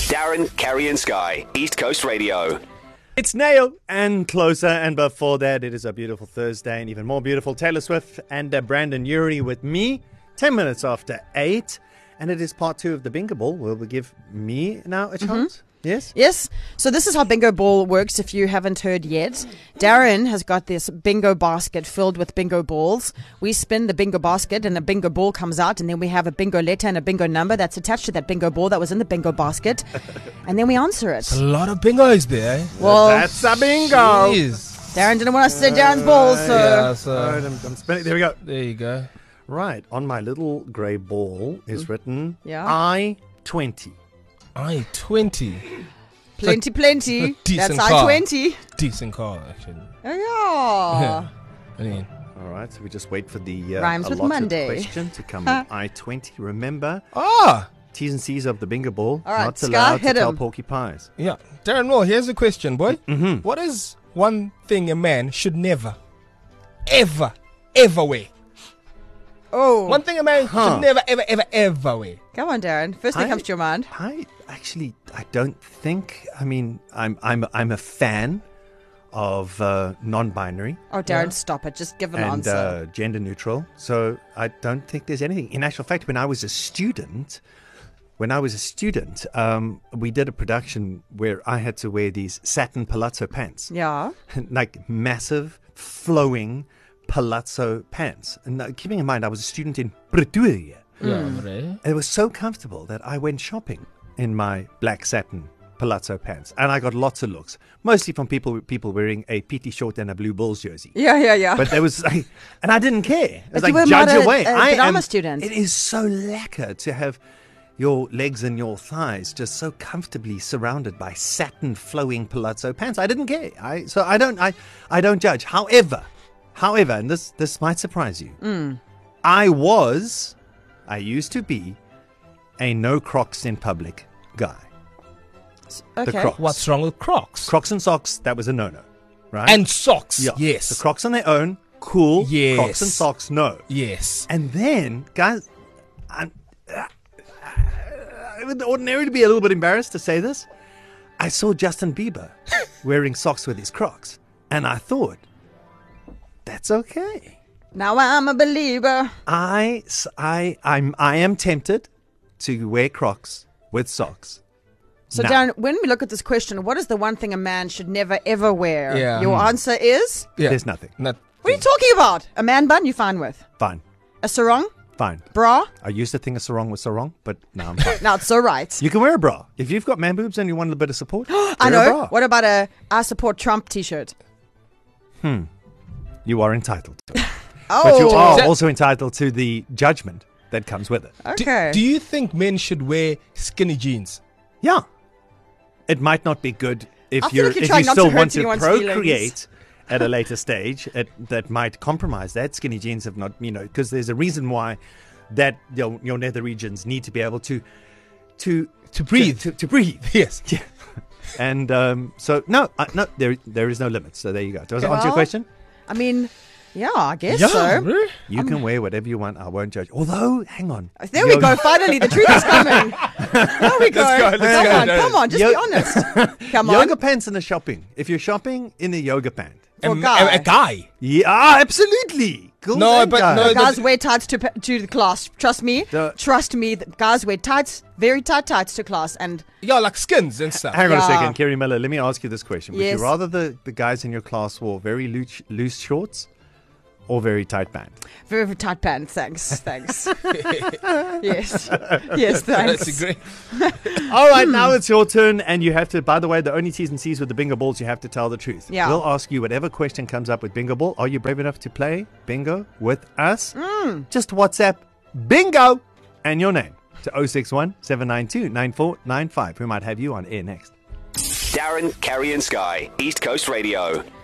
Darren, Kerry and Sky, East Coast Radio. It's Nail and Closer, and before that, it is a beautiful Thursday, and even more beautiful, Taylor Swift and Brandon Urie with me, 10 minutes after 8, and it is part 2 of the Bingo Ball. Will we give me now a chance? Yes? Yes. So this is how Bingo Ball works if you haven't heard yet. Darren has got this bingo basket filled with bingo balls. We spin the bingo basket and a bingo ball comes out, and then we have a bingo letter and a bingo number that's attached to that bingo ball that was in the bingo basket. And then we answer it. A lot of bingos there, eh? Well, That's a bingo! Jeez. Darren didn't want us to say Darren's balls, so... Yeah, All so right, I'm spinning. There we go. there you go. Right, on my little grey ball is written Yeah. I-20. I-20. Plenty. Decent That's car. I-20. Decent car, actually. Oh, yeah. I mean, All right, so we just wait for the Rhymes with allotted Monday. question to come with I-20. Remember, ah, T's and C's of the Bingo Ball. All right, Not Sky, allowed to hit tell him. porky pies. yeah. Darren Moore, here's a question, boy. Mm-hmm. What is one thing a man should never, ever wear? Oh, One thing a man should never, ever wear. come on, Darren. First thing I- comes to your mind. I don't think. I mean, I'm a fan of non-binary Oh, Darren, stop it. Just give an and answer. gender neutral. So I don't think there's anything. In actual fact, when I was a student, we did a production where I had to wear these satin palazzo pants, Yeah. like massive flowing palazzo pants. And keeping in mind, I was a student in Pretoria. Yeah, And it was so comfortable that I went shopping in my black satin palazzo pants, and I got lots of looks, mostly from people wearing a PT short and a blue Bulls jersey. Yeah. But there was, and I didn't care. It was But you like, were not judge a- away. a drama student. It is so lacquer to have your legs and your thighs just so comfortably surrounded by satin flowing palazzo pants. I didn't care. I don't judge. However, and this might surprise you. I used to be a no Crocs in public guy. Okay. The Crocs. What's wrong with Crocs? Crocs and socks, that was a no-no, right? And socks. yeah. Yes. The Crocs on their own, cool. Yes. Crocs and socks, no. Yes. And then, guys, I would ordinarily be a little bit embarrassed to say this. I saw Justin Bieber wearing socks with his Crocs, and I thought, that's okay. Now I'm a believer. I am tempted to wear Crocs with socks. So, No. Darren, when we look at this question, what is the one thing a man should never ever wear? Yeah. Your answer is? Yeah. There's nothing. Not, What are you talking about? A man bun, you're fine with. Fine. A sarong? Fine. Bra? I used to think a sarong was sarong, but now I'm fine. No, it's so right. You can wear a bra. If you've got man boobs and you want a little bit of support, I wear a know. bra. What about a I support Trump t-shirt? You are entitled to it. Oh, But you are That- also entitled to the judgment that comes with it. okay. do you think men should wear skinny jeans? Yeah. It might not be good if I feel like you're if trying you not to still hurt want to anyone's procreate at a later stage. That might compromise that. Skinny jeans have not, because there's a reason why that your nether regions need to be able to breathe. To breathe. Yes. Yeah. And so no, there is no limit. So there you go. Does that answer your Well, question? I mean, yeah, I guess Yeah. so. Really? You can wear whatever you want. I won't judge. Although, hang on. There we go. Finally, the truth is coming. There we go. Let's go, Come on, just be honest. Come on. Yoga pants in the shopping. If you're shopping in a yoga pant. For a A- guy. A guy. Yeah, absolutely. Girls No, and but guys. no, Guys wear tights to the class. Trust me. The- Guys wear tights, very tight tights to class. And Yeah, like skins and stuff. Hang on a Yeah. second, Kerry Miller. Let me ask you this question. Would Yes. you rather the guys in your class wore very loose shorts or very tight pants? very, very tight pants. Thanks. Yes. Yes, thanks. That's great. All right, now it's your turn, and you have to, by the way, the only T's and C's with the bingo balls, you have to tell the truth. Yeah. We'll ask you whatever question comes up with bingo ball. Are you brave enough to play bingo with us? Just WhatsApp bingo and your name to 061 792 9495. We might have you on air next. Darren, Kerry and Sky, East Coast Radio.